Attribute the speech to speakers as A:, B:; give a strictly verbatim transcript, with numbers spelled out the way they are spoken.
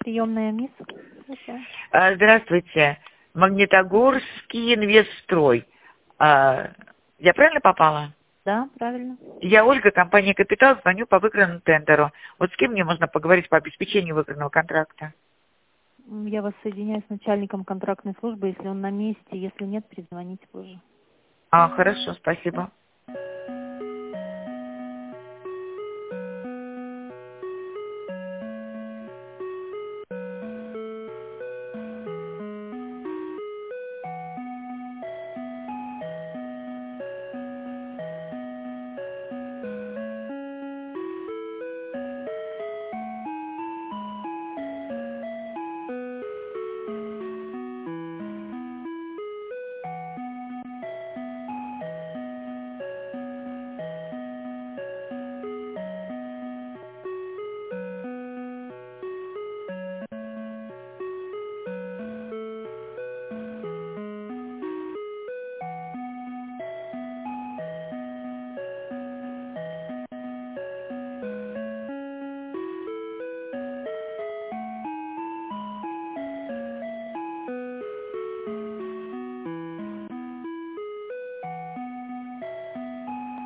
A: приемная МИС.
B: А, Здравствуйте. Магнитогорский инвестстрой. А, Я правильно попала?
A: Да, правильно.
B: Я Ольга, компания «Капитал», звоню по выигранному тендеру. Вот с кем мне можно поговорить по обеспечению выигранного контракта?
A: М, Я вас соединяю с начальником контрактной службы, если он на месте. Если нет, перезвоните позже.
B: А, хорошо, спасибо.